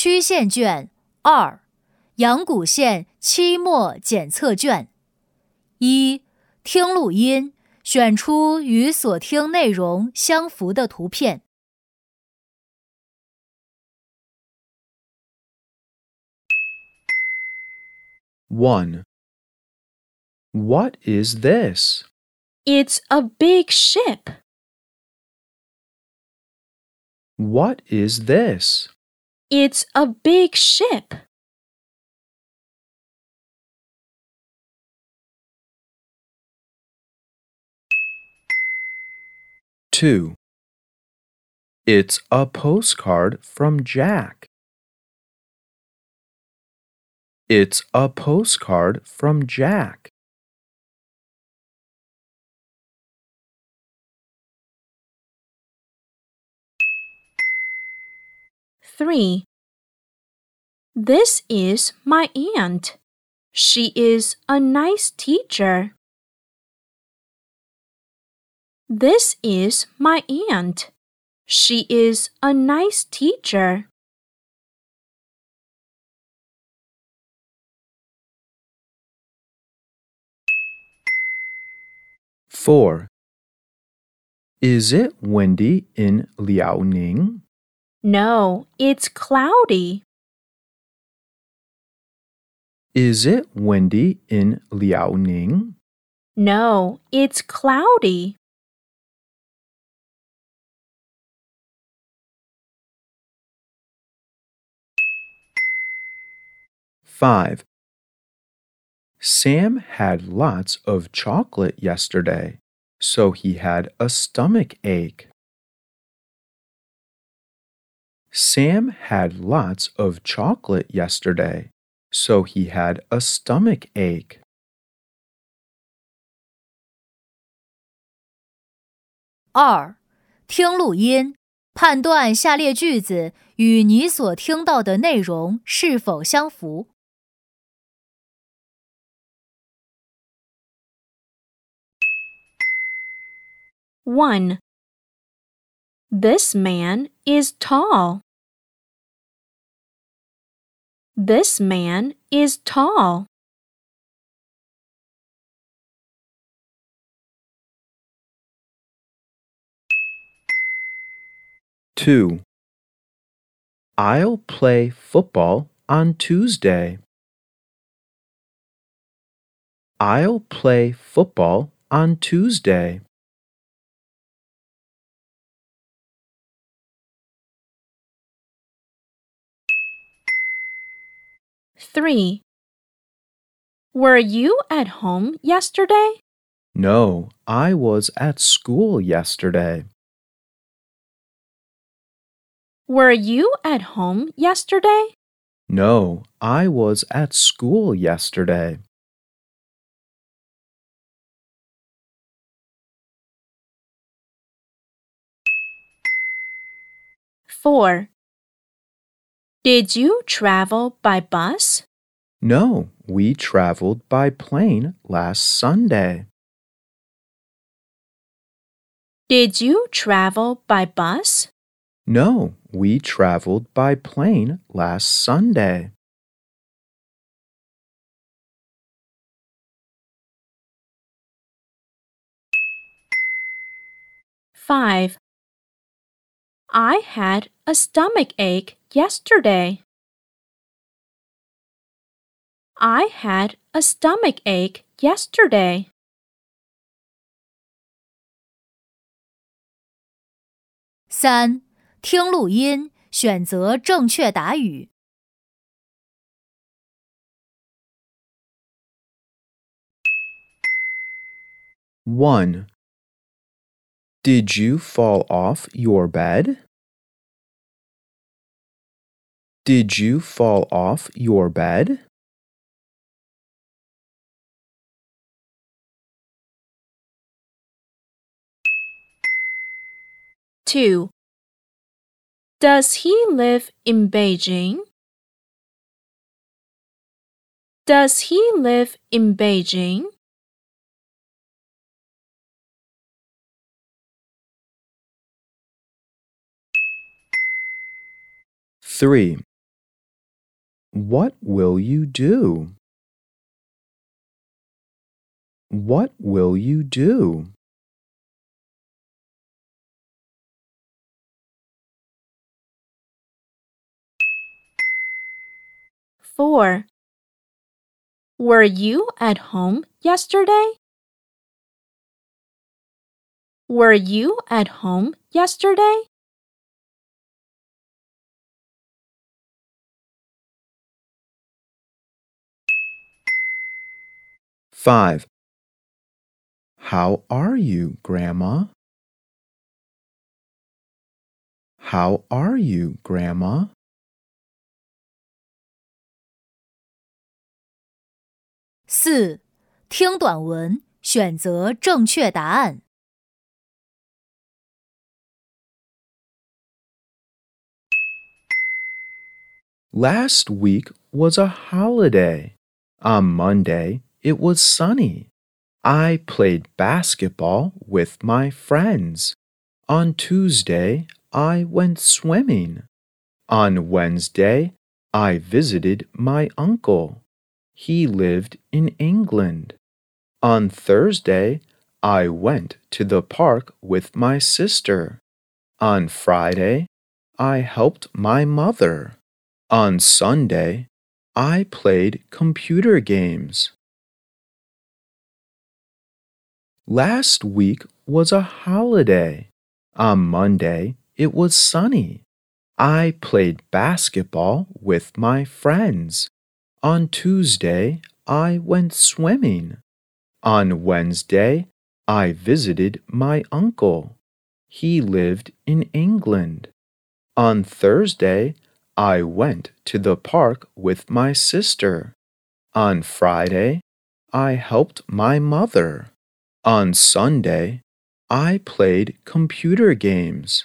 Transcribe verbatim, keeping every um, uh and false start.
曲线卷二，阳谷县期末检测卷。一、听录音，选出与所听内容相符的图片。 one. What is this? It's a big ship. What is this? It's a big ship. two. It's a postcard from Jack. It's a postcard from Jack. three. This is my aunt. She is a nice teacher. This is my aunt. She is a nice teacher. four. Is it windy in Liaoning? No, it's cloudy. Is it windy in Liaoning? No, it's cloudy. five. Sam had lots of chocolate yesterday, so he had a stomach ache. Sam had lots of chocolate yesterday, so he had a stomach ache. 二、听录音，判断下列句子与你所听到的内容是否相符。 one. This man is tall. This man is tall. two. I'll play football on Tuesday. I'll play football on Tuesday. three. Were you at home yesterday? No, I was at school yesterday. Were you at home yesterday? No, I was at school yesterday. four. Did you travel by bus? No, we traveled by plane last Sunday. Did you travel by bus? No, we traveled by plane last Sunday. five. I had a stomach ache yesterday. I had a stomach ache yesterday. 三、听录音，选择正确答语。 one. Did you fall off your bed? Did you fall off your bed? two. Does he live in Beijing? Does he live in Beijing? three. What will you do? What will you do? four. Were you at home yesterday? Were you at home yesterday? five. How are you, Grandma? How are you, Grandma? 四，听短文，选择正确答案。 Last week was a holiday. On Monday, it was sunny. I played basketball with my friends. On Tuesday, I went swimming. On Wednesday, I visited my uncle. He lived in England. On Thursday, I went to the park with my sister. On Friday, I helped my mother. On Sunday, I played computer games. Last week was a holiday. On Monday, it was sunny. I played basketball with my friends. On Tuesday, I went swimming. On Wednesday, I visited my uncle. He lived in England. On Thursday, I went to the park with my sister. On Friday, I helped my mother. On Sunday, I played computer games.